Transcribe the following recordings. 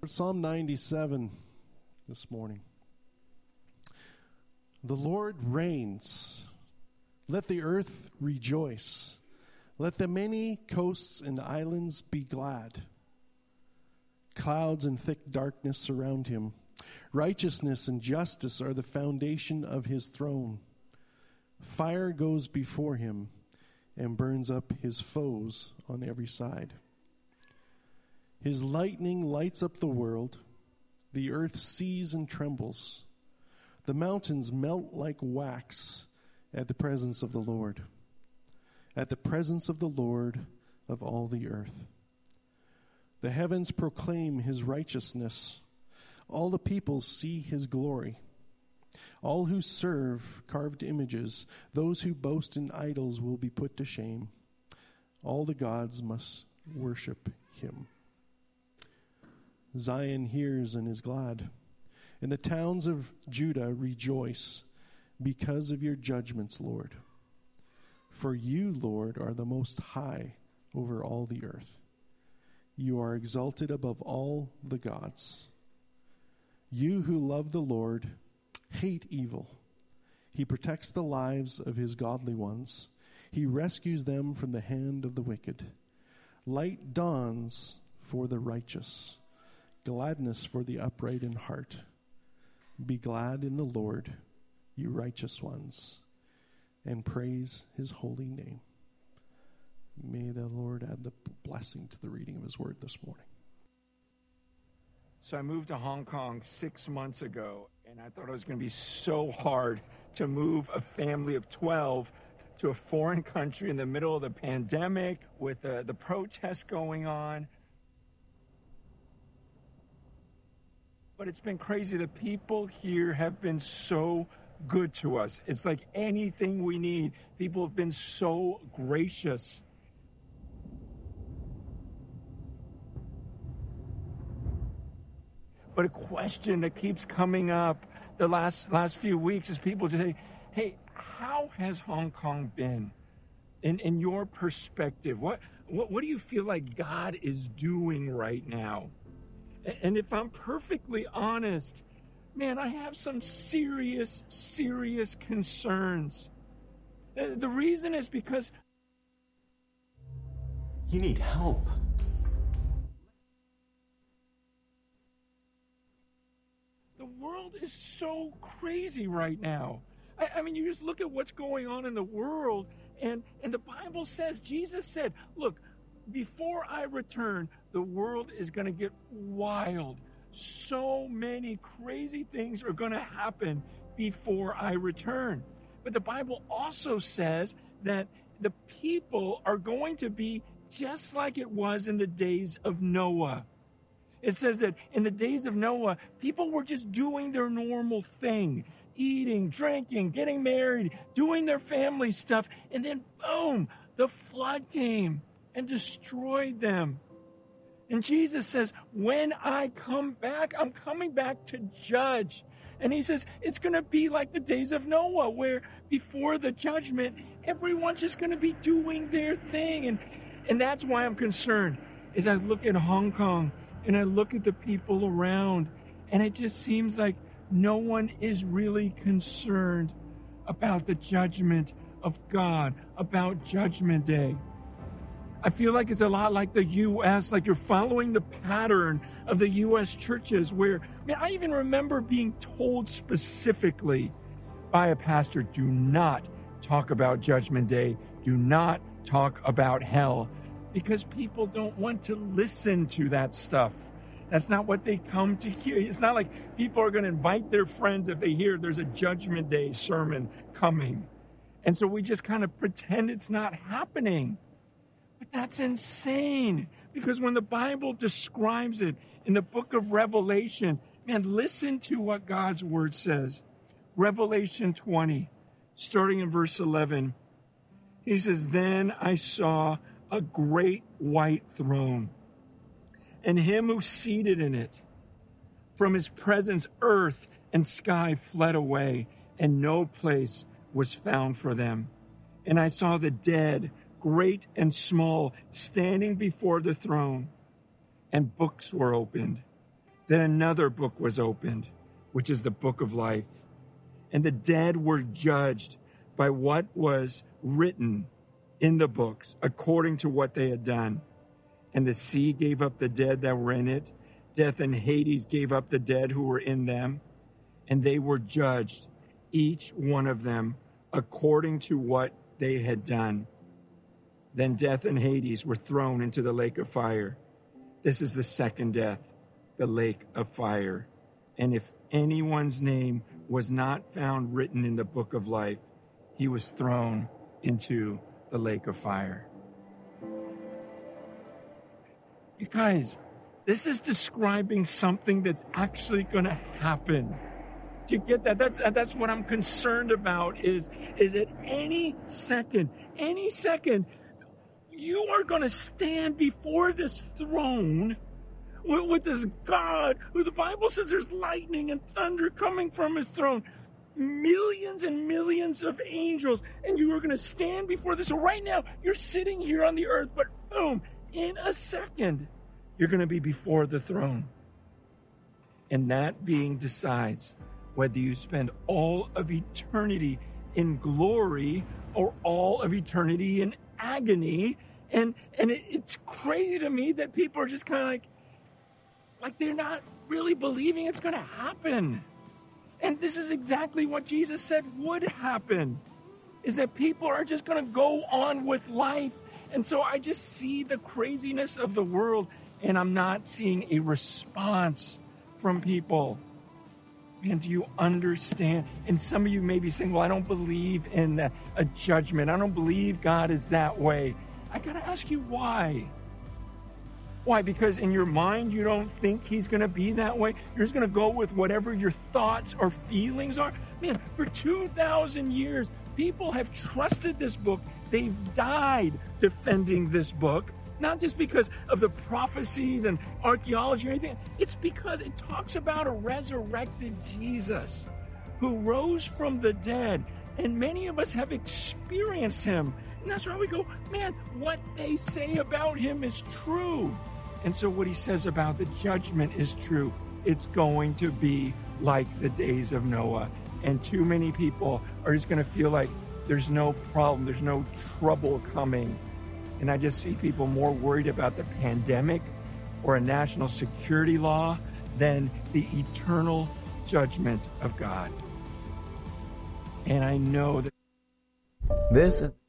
Psalm 97 this morning. The Lord reigns. Let the earth rejoice. Let the many coasts and islands be glad. Clouds and thick darkness surround him. Righteousness and justice are the foundation of his throne. Fire goes before him and burns up his foes on every side. His lightning lights up the world. The earth sees and trembles. The mountains melt like wax at the presence of the Lord, at the presence of the Lord of all the earth. The heavens proclaim his righteousness. All the peoples see his glory. All who serve carved images, those who boast in idols will be put to shame. All the gods must worship him. Zion hears and is glad, and the towns of Judah rejoice because of your judgments, Lord. For you, Lord, are the most high over all the earth. You are exalted above all the gods. You who love the Lord hate evil. He protects the lives of his godly ones. He rescues them from the hand of the wicked. Light dawns for the righteous, gladness for the upright in heart. Be glad in the Lord, you righteous ones, and praise his holy name. May the Lord add the blessing to the reading of his word this morning. So I moved to Hong Kong 6 months ago, and I thought it was going to be so hard to move a family of 12 to a foreign country in the middle of the pandemic with the protests going on. But it's been crazy. The people here have been so good to us. It's like anything we need. People have been so gracious. But a question that keeps coming up the last few weeks is people just say, hey, how has Hong Kong been in your perspective? What do you feel like God is doing right now? And if I'm perfectly honest, man, I have some serious concerns. The reason is because you need help. The world is so crazy right now. I mean, you just look at what's going on in the world, and the Bible says, Jesus said, look, before I return, the world is going to get wild. So many crazy things are going to happen before I return. But the Bible also says that the people are going to be just like it was in the days of Noah. It says that in the days of Noah, people were just doing their normal thing, eating, drinking, getting married, doing their family stuff. And then, boom, the flood came and destroyed them. And Jesus says, when I come back, I'm coming back to judge. And he says, it's going to be like the days of Noah, where before the judgment, everyone's just going to be doing their thing. And that's why I'm concerned, as I look at Hong Kong and I look at the people around, and it just seems like no one is really concerned about the judgment of God, about Judgment Day. I feel like it's a lot like the U.S., like you're following the pattern of the U.S. churches where, I even remember being told specifically by a pastor, do not talk about Judgment Day, do not talk about hell, because people don't want to listen to that stuff. That's not what they come to hear. It's not like people are going to invite their friends if they hear there's a Judgment Day sermon coming. And so we just kind of pretend it's not happening. But that's insane, because when the Bible describes it in the book of Revelation, listen to what God's word says. Revelation 20, starting in verse 11. He says, then I saw a great white throne, and him who seated in it. From his presence, earth and sky fled away, and no place was found for them. And I saw the dead, great and small, standing before the throne, and books were opened. Then another book was opened, which is the book of life. And the dead were judged by what was written in the books, according to what they had done. And the sea gave up the dead that were in it. Death and Hades gave up the dead who were in them. And they were judged, each one of them, according to what they had done. Then death and Hades were thrown into the lake of fire. This is the second death, the lake of fire. And if anyone's name was not found written in the book of life, he was thrown into the lake of fire. You guys, this is describing something that's actually going to happen. Do you get that? That's what I'm concerned about is at any second, you are going to stand before this throne with this God who the Bible says there's lightning and thunder coming from his throne. Millions and millions of angels, and you are going to stand before this. So right now, you're sitting here on the earth, but boom, in a second, you're going to be before the throne. And that being decides whether you spend all of eternity in glory or all of eternity in agony. And it's crazy to me that people are just kind of like they're not really believing it's going to happen. And this is exactly what Jesus said would happen, is that people are just going to go on with life. And so I just see the craziness of the world, and I'm not seeing a response from people. Man, do you understand? And some of you may be saying, well, I don't believe in a judgment. I don't believe God is that way. I got to ask you why. Why? Because in your mind, you don't think he's going to be that way? You're just going to go with whatever your thoughts or feelings are? Man, for 2,000 years, people have trusted this book. They've died defending this book. Not just because of the prophecies and archaeology or anything. It's because it talks about a resurrected Jesus who rose from the dead. And many of us have experienced him. And that's why we go, man, what they say about him is true. And so what he says about the judgment is true. It's going to be like the days of Noah. And too many people are just going to feel like there's no problem, there's no trouble coming. And I just see people more worried about the pandemic or a national security law than the eternal judgment of God. And I know that this is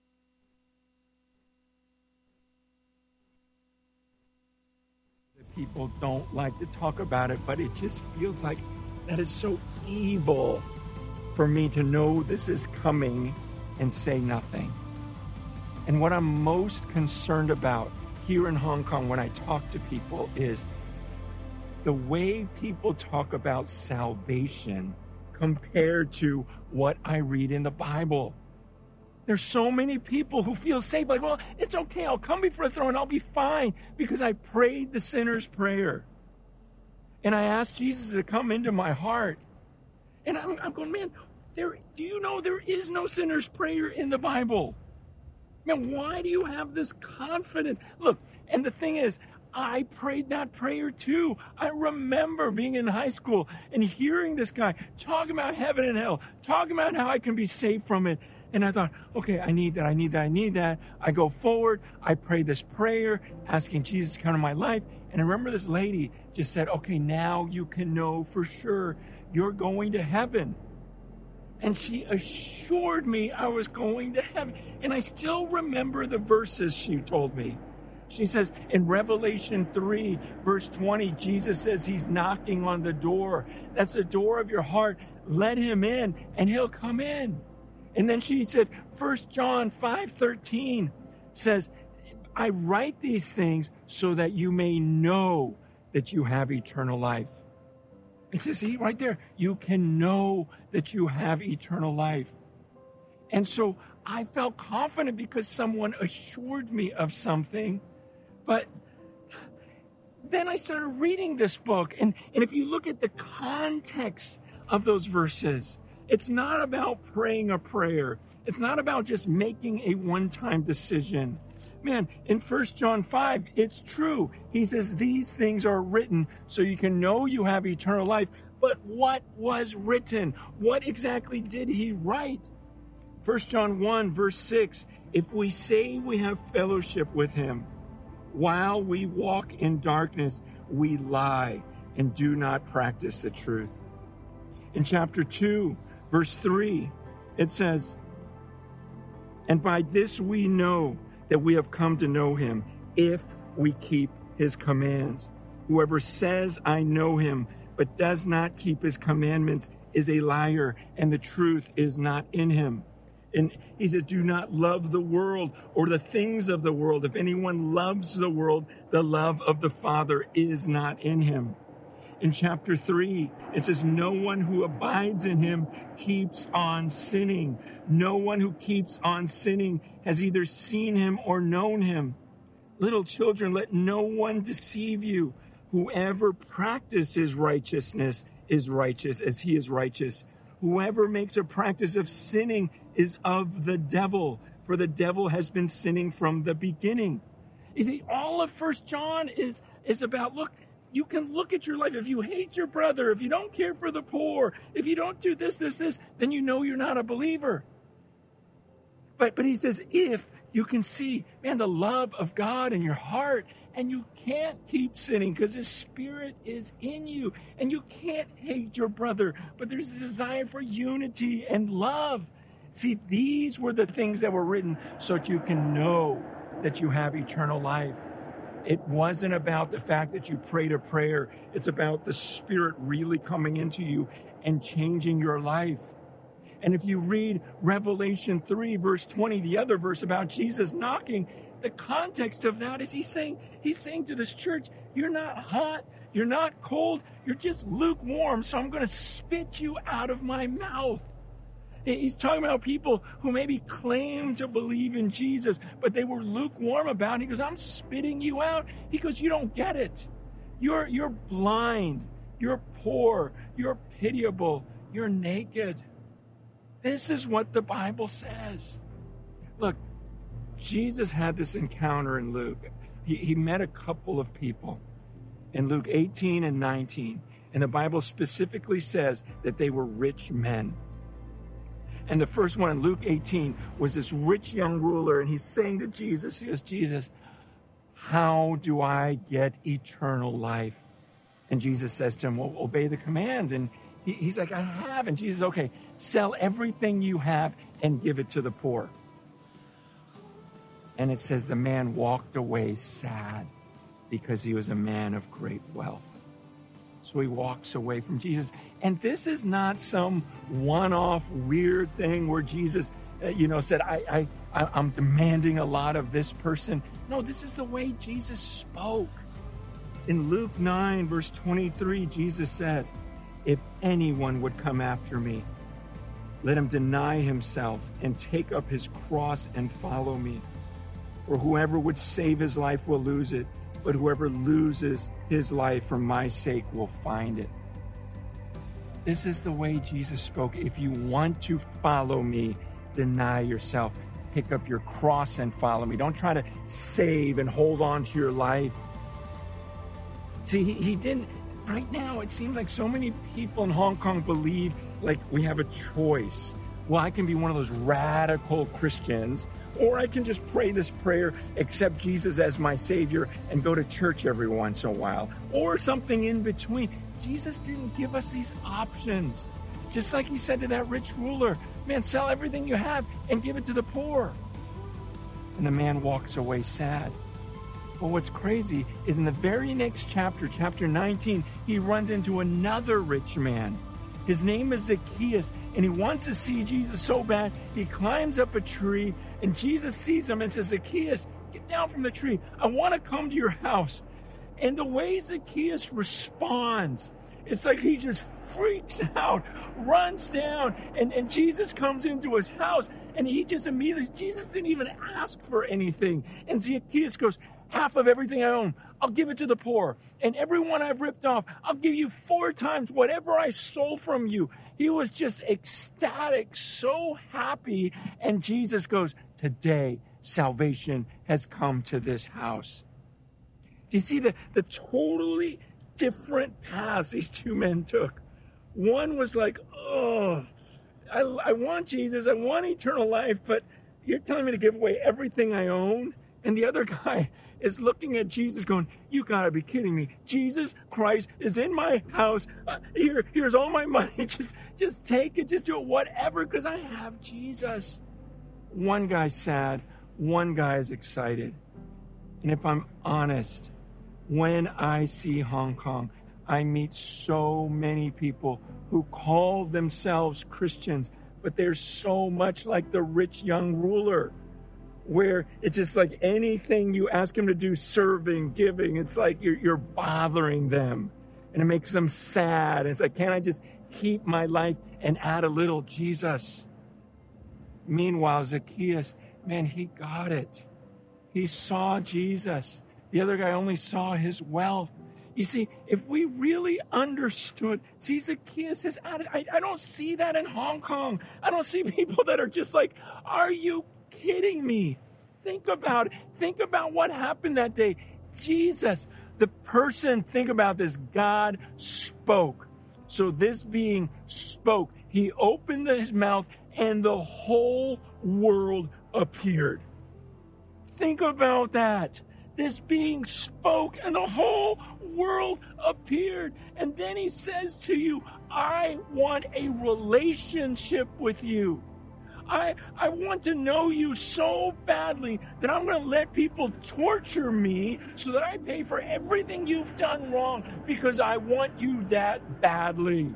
people don't like to talk about it, but it just feels like that is so evil for me to know this is coming and say nothing. And what I'm most concerned about here in Hong Kong when I talk to people is the way people talk about salvation compared to what I read in the Bible. There's so many people who feel safe, like, well, it's okay, I'll come before the throne, I'll be fine because I prayed the sinner's prayer. And I asked Jesus to come into my heart. And I'm going, man, do you know there is no sinner's prayer in the Bible? Man, why do you have this confidence? Look, and the thing is, I prayed that prayer too. I remember being in high school and hearing this guy talking about heaven and hell, talking about how I can be saved from it. And I thought, okay, I need that. I go forward. I pray this prayer, asking Jesus to come into my life. And I remember this lady just said, okay, now you can know for sure you're going to heaven. And she assured me I was going to heaven. And I still remember the verses she told me. She says in Revelation 3, verse 20, Jesus says he's knocking on the door. That's the door of your heart. Let him in and he'll come in. And then she said, 1 John 5:13 says, I write these things so that you may know that you have eternal life. And says, see, right there, you can know that you have eternal life. And so I felt confident because someone assured me of something. But then I started reading this book. And if you look at the context of those verses, it's not about praying a prayer. It's not about just making a one-time decision. Man, in 1 John 5, it's true. He says these things are written so you can know you have eternal life. But what was written? What exactly did he write? 1 John 1, verse 6, if we say we have fellowship with him while we walk in darkness, we lie and do not practice the truth. In chapter 2, verse 3, it says, and by this we know that we have come to know him if we keep his commands. Whoever says, I know him, but does not keep his commandments is a liar, and the truth is not in him. And he says, do not love the world or the things of the world. If anyone loves the world, the love of the Father is not in him. In chapter 3, it says, no one who abides in him keeps on sinning. No one who keeps on sinning has either seen him or known him. Little children, let no one deceive you. Whoever practices righteousness is righteous as he is righteous. Whoever makes a practice of sinning is of the devil, for the devil has been sinning from the beginning. You see, all of 1 John is about, look, you can look at your life. If you hate your brother, if you don't care for the poor, if you don't do this, then you know you're not a believer. But he says, if you can see, man, the love of God in your heart, and you can't keep sinning because his spirit is in you, and you can't hate your brother, but there's a desire for unity and love. See, these were the things that were written so that you can know that you have eternal life. It wasn't about the fact that you prayed a prayer. It's about the Spirit really coming into you and changing your life. And if you read Revelation 3, verse 20, the other verse about Jesus knocking, the context of that is he's saying to this church, you're not hot, you're not cold, you're just lukewarm, so I'm going to spit you out of my mouth. He's talking about people who maybe claim to believe in Jesus, but they were lukewarm about it. He goes, I'm spitting you out. He goes, you don't get it. You're blind. You're poor. You're pitiable. You're naked. This is what the Bible says. Look, Jesus had this encounter in Luke. He met a couple of people in Luke 18 and 19, and the Bible specifically says that they were rich men. And the first one in Luke 18 was this rich young ruler, and he's saying to Jesus, he goes, Jesus, how do I get eternal life? And Jesus says to him, well, obey the commands. And he's like, I have. And Jesus, okay, sell everything you have and give it to the poor. And it says the man walked away sad because he was a man of great wealth. So he walks away from Jesus. And this is not some one-off weird thing where Jesus, said, I'm demanding a lot of this person. No, this is the way Jesus spoke. In Luke 9, verse 23, Jesus said, if anyone would come after me, let him deny himself and take up his cross and follow me. For whoever would save his life will lose it, but whoever loses his life for my sake will find it. This is the way Jesus spoke. If you want to follow me, deny yourself. Pick up your cross and follow me. Don't try to save and hold on to your life. See, he didn't. Right now, it seems like so many people in Hong Kong believe like we have a choice. Well, I can be one of those radical Christians, or I can just pray this prayer, accept Jesus as my Savior, and go to church every once in a while, or something in between. Jesus didn't give us these options. Just like he said to that rich ruler, man, sell everything you have and give it to the poor. And the man walks away sad. But what's crazy is in the very next chapter, chapter 19, he runs into another rich man. His name is Zacchaeus, and he wants to see Jesus so bad, he climbs up a tree, and Jesus sees him and says, Zacchaeus, get down from the tree. I want to come to your house. And the way Zacchaeus responds, it's like he just freaks out, runs down, and Jesus comes into his house, and he just immediately, Jesus didn't even ask for anything. And Zacchaeus goes, half of everything I own, I'll give it to the poor. And everyone I've ripped off, I'll give you 4 times whatever I stole from you. He was just ecstatic, so happy. And Jesus goes, today salvation has come to this house. Do you see the totally different paths these two men took? One was like, oh, I want Jesus, I want eternal life, but you're telling me to give away everything I own? And the other guy is looking at Jesus going, you got to be kidding me. Jesus Christ is in my house. Here's all my money. Just take it. Just do it, whatever, because I have Jesus. One guy's sad. One guy is excited. And if I'm honest, when I see Hong Kong, I meet so many people who call themselves Christians, but they're so much like the rich young ruler, where it's just like anything you ask him to do, serving, giving, it's like you're bothering them, and it makes them sad. It's like, can't I just keep my life and add a little Jesus? Meanwhile, Zacchaeus, man, he got it. He saw Jesus. The other guy only saw his wealth. You see, if we really understood, see Zacchaeus, his attitude, I don't see that in Hong Kong. I don't see people that are just like, are you kidding me? Think about it. Think about what happened that day. Jesus, the person, think about this. God spoke. So this being spoke. He opened his mouth and the whole world appeared. Think about that. This being spoke and the whole world appeared. And then he says to you, I want a relationship with you. I want to know you so badly that I'm going to let people torture me so that I pay for everything you've done wrong because I want you that badly.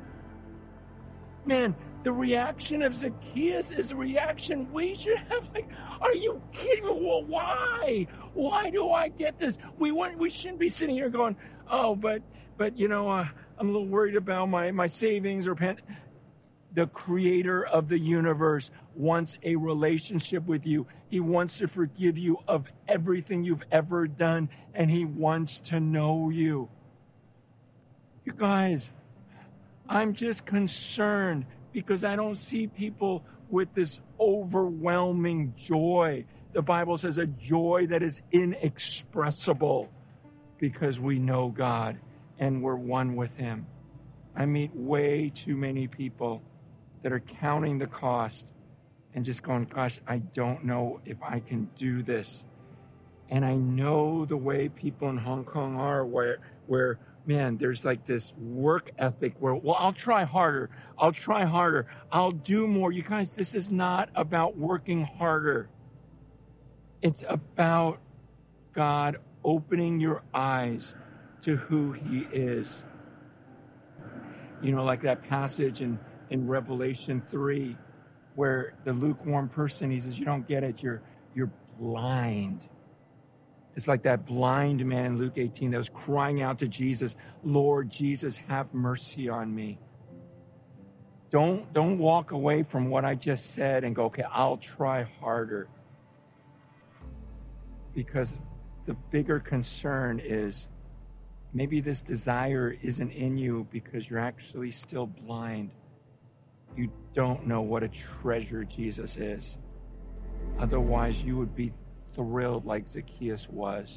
Man, the reaction of Zacchaeus is a reaction we should have. Like, are you kidding me? Well, why? Why do I get this? We shouldn't be sitting here going, oh, but you know, I'm a little worried about my savings or pen. The creator of the universe wants a relationship with you. He wants to forgive you of everything you've ever done, and he wants to know you. You guys, I'm just concerned because I don't see people with this overwhelming joy. The Bible says a joy that is inexpressible because we know God and we're one with him. I meet way too many people that are counting the cost and just going, gosh, I don't know if I can do this. And I know the way people in Hong Kong are where man, there's like this work ethic where, well, I'll try harder. I'll do more. You guys, this is not about working harder. It's about God opening your eyes to who he is. You know, like that passage in Revelation 3, where the lukewarm person, he says, you don't get it, you're blind. It's like that blind man in Luke 18 that was crying out to Jesus, Lord Jesus, have mercy on me. Don't walk away from what I just said and go, okay, I'll try harder. Because the bigger concern is maybe this desire isn't in you because you're actually still blind. You don't know what a treasure Jesus is. Otherwise, you would be thrilled like Zacchaeus was.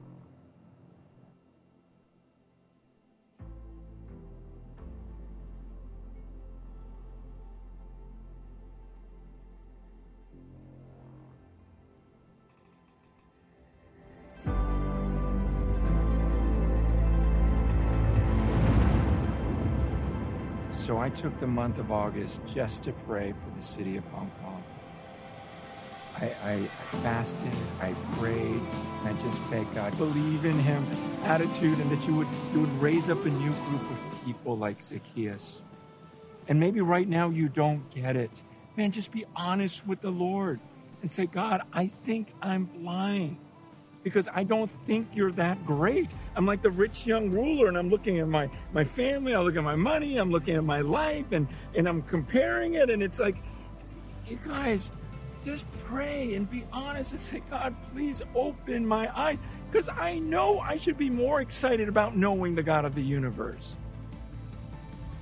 So I took the month of August just to pray for the city of Hong Kong. I fasted, I prayed, and I just begged God, believe in him, attitude, and that you would raise up a new group of people like Zacchaeus. And maybe right now you don't get it. Man, just be honest with the Lord and say, God, I think I'm blind because I don't think you're that great. I'm like the rich young ruler, and I'm looking at my family, I'm looking at my money, I'm looking at my life, and I'm comparing it, and it's like, you guys, just pray and be honest and say, God, please open my eyes, because I know I should be more excited about knowing the God of the universe.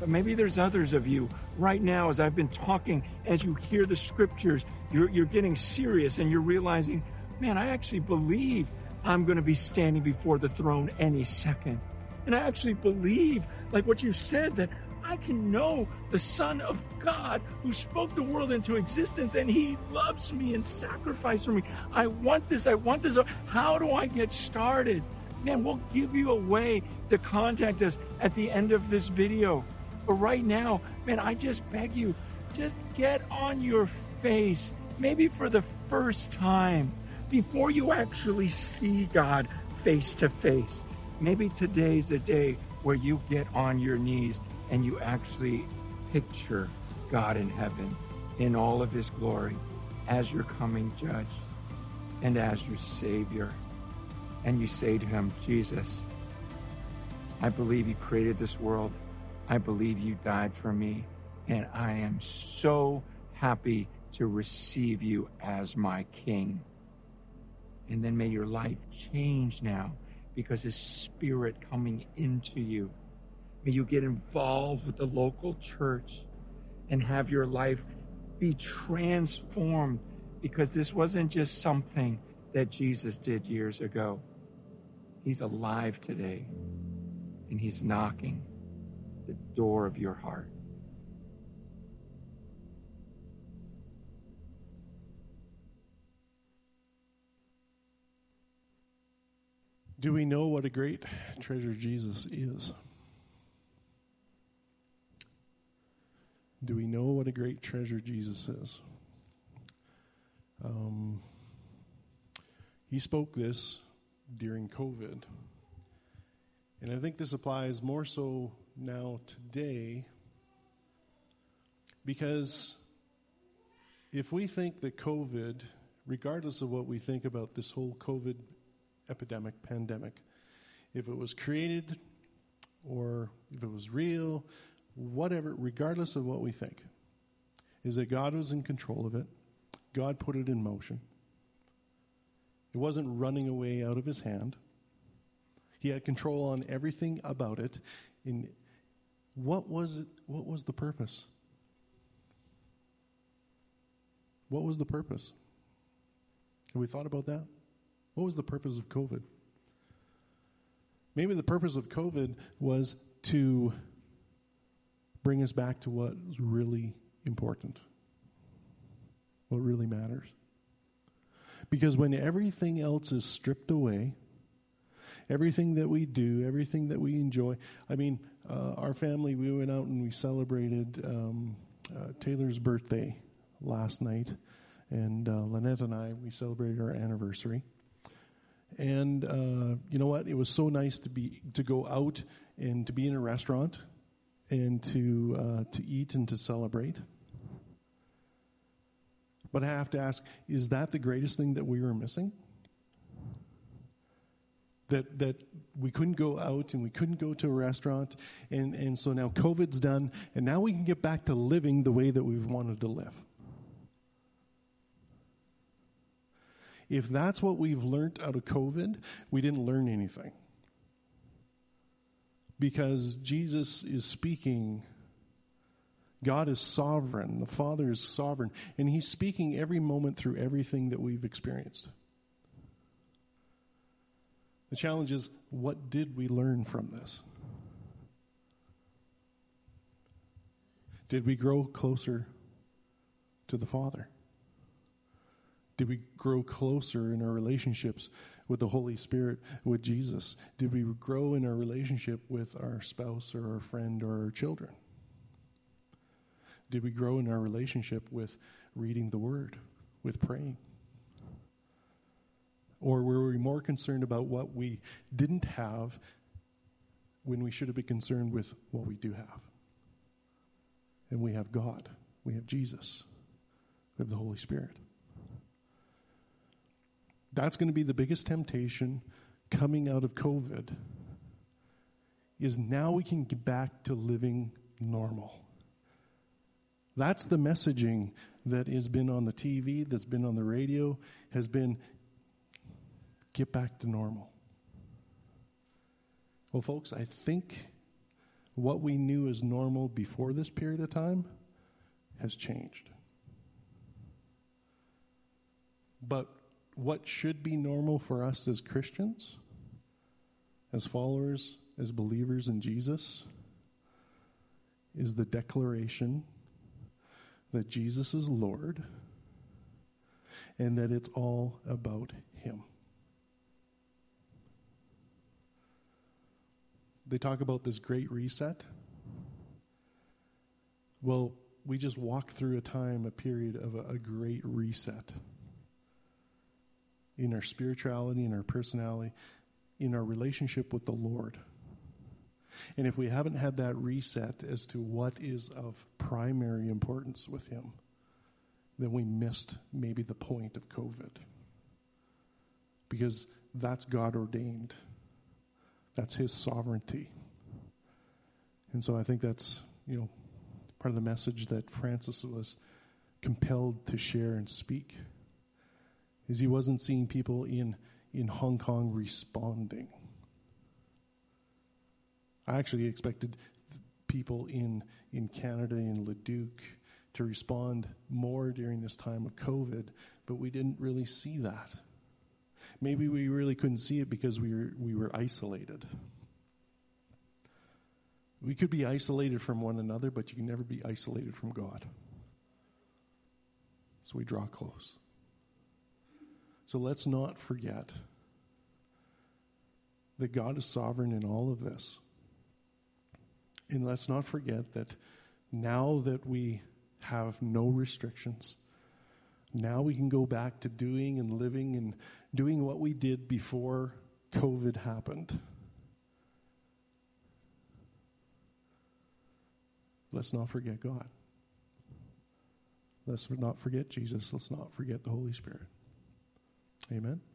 But maybe there's others of you right now, as I've been talking, as you hear the scriptures, you're getting serious and you're realizing, man, I actually believe I'm going to be standing before the throne any second. And I actually believe, like what you said, that I can know the Son of God who spoke the world into existence, and he loves me and sacrificed for me. I want this. How do I get started? Man, we'll give you a way to contact us at the end of this video. But right now, man, I just beg you, just get on your face, maybe for the first time, before you actually see God face to face. Maybe today's the day where you get on your knees and you actually picture God in heaven in all of his glory as your coming judge and as your Savior. And you say to him, Jesus, I believe you created this world. I believe you died for me. And I am so happy to receive you as my King. And then may your life change now because his Spirit coming into you. May you get involved with the local church and have your life be transformed, because this wasn't just something that Jesus did years ago. He's alive today, and he's knocking the door of your heart. Do we know what a great treasure Jesus is? Do we know what a great treasure Jesus is? He spoke this during COVID. And I think this applies more so now today, because if we think that COVID, regardless of what we think about this whole COVID pandemic, if it was created or if it was real, whatever, regardless of what we think, is that God was in control of it. God put it in motion. It wasn't running away out of his hand. He had control on everything about it. And what was it? What was the purpose? What was the purpose? Have we thought about that? What was the purpose of COVID? Maybe the purpose of COVID was to bring us back to what is really important, what really matters. Because when everything else is stripped away, everything that we do, everything that we enjoy, I mean, our family, we went out and we celebrated Taylor's birthday last night, and Lynette and I, we celebrated our anniversary. And you know what? It was so nice to go out and to be in a restaurant and to eat and to celebrate. But I have to ask, is that the greatest thing that we were missing? That we couldn't go out and we couldn't go to a restaurant, and so now COVID's done, and now we can get back to living the way that we've wanted to live. If that's what we've learned out of COVID, we didn't learn anything. Because Jesus is speaking. God is sovereign. The Father is sovereign. And he's speaking every moment through everything that we've experienced. The challenge is, what did we learn from this? Did we grow closer to the Father? Did we grow closer in our relationships with the Holy Spirit, with Jesus? Did we grow in our relationship with our spouse or our friend or our children? Did we grow in our relationship with reading the Word, with praying? Or were we more concerned about what we didn't have when we should have been concerned with what we do have? And we have God. We have Jesus. We have the Holy Spirit. That's going to be the biggest temptation coming out of COVID, is now we can get back to living normal. That's the messaging that has been on the TV, that's been on the radio, has been, get back to normal. Well, folks, I think what we knew as normal before this period of time has changed. But what should be normal for us as Christians, as followers, as believers in Jesus, is the declaration that Jesus is Lord and that it's all about Him. They talk about this great reset. Well, we just walked through a period of a great reset in our spirituality, in our personality, in our relationship with the Lord. And if we haven't had that reset as to what is of primary importance with Him, then we missed maybe the point of COVID. Because that's God ordained. That's His sovereignty. And so I think that's, part of the message that Francis was compelled to share and speak. Is he wasn't seeing people in Hong Kong responding. I actually expected people in Canada, in Leduc, to respond more during this time of COVID, but we didn't really see that. Maybe we really couldn't see it because we were isolated. We could be isolated from one another, but you can never be isolated from God. So we draw close. So let's not forget that God is sovereign in all of this. And let's not forget that now that we have no restrictions, now we can go back to doing and living and doing what we did before COVID happened. Let's not forget God. Let's not forget Jesus. Let's not forget the Holy Spirit. Amen.